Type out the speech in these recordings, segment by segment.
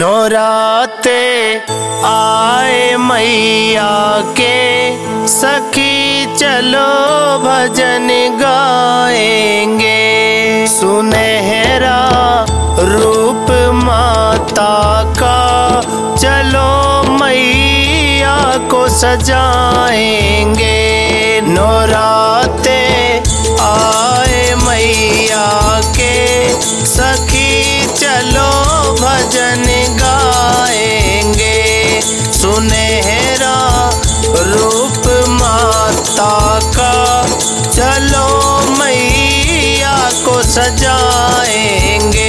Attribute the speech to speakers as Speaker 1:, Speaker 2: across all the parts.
Speaker 1: नौराते आए मैया के सखी चलो भजन गाएंगे। सुनहरा रूप माता का चलो मैया को सजाएंगे। नौराते आए मैया के सखी चलो भजन गाएंगे। सुनहरा रूप माता का चलो मैया को सजाएंगे।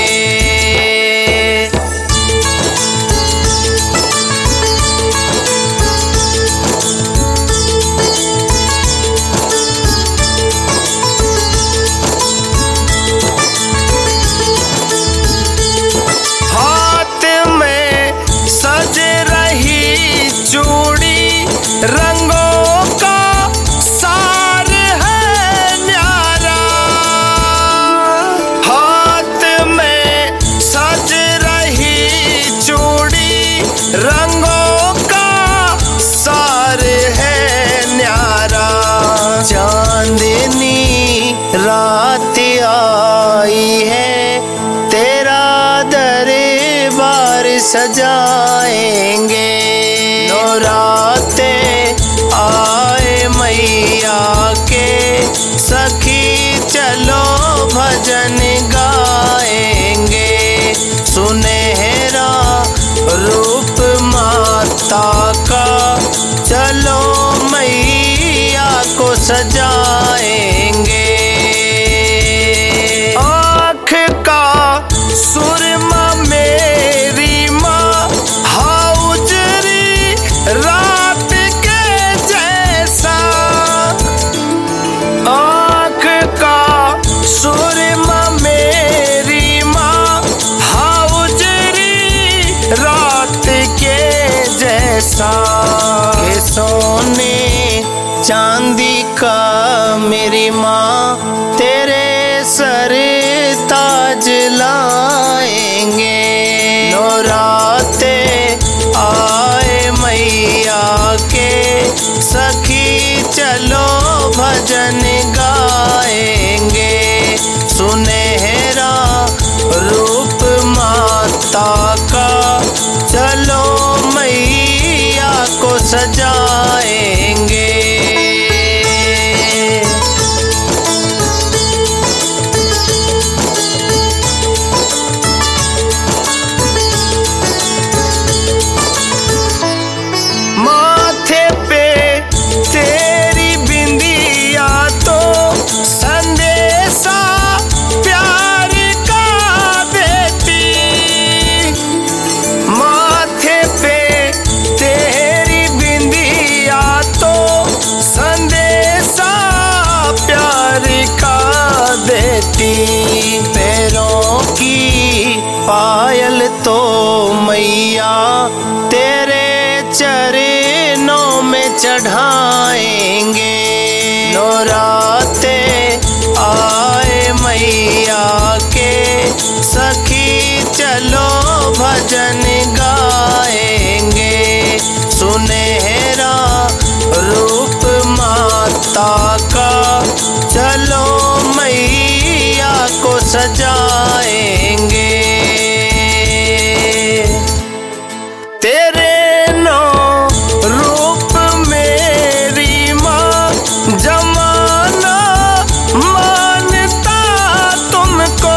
Speaker 1: चूड़ी रंगों का सार है न्यारा, हाथ में सज रही चूड़ी रंगों का सार है न्यारा। चांदनी रात आई है तेरा दरबार सजाएंगे। नौराते आए मैया के सखी चलो भजन गाएंगे। सुनहरा रूप माता का चलो मैया को सजाएंगे। आँख का सुरमा मेरी माँ हाउजरी रात के जैसा, आँख का सुरमा मेरी माँ हाउजरी रात के जैसा। के सोने चांदी का मेरी माँ तेरे सर ताज लाएंगे। नौराते आए मैया के सखी चलो भजन गाएंगे। सुनहरा रूप माता का चलो मैया को सजाएंगे। पैरों की पायल तो मैया तेरे चरणों में चढ़ाएंगे। नौराते आए मैया के सखी चलो भजन गाएंगे। सुनहरा रूप माता का चलो मैया को सजाएंगे। तेरे नौ रूप मेरी माँ जमाना मानता तुमको।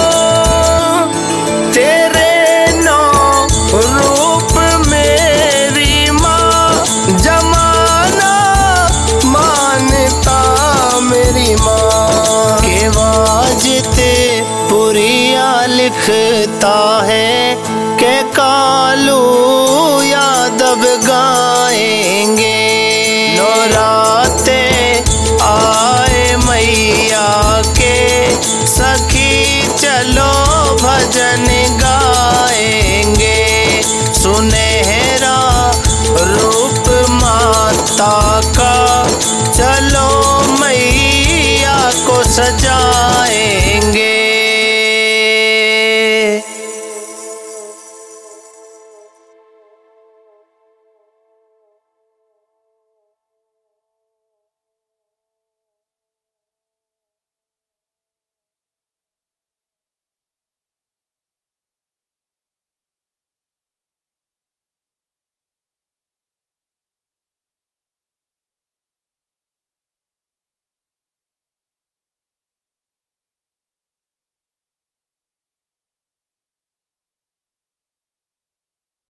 Speaker 1: तेरे नौ रूप मेरी माँ जमाना मानता मेरी माँ। के वाजिते पुरिया लिखता है के कालू यादव गाएंगे। नौराते आए मैया के सखी चलो भजन गाएंगे। सुनहरा रूप माता का चलो मैया को सजा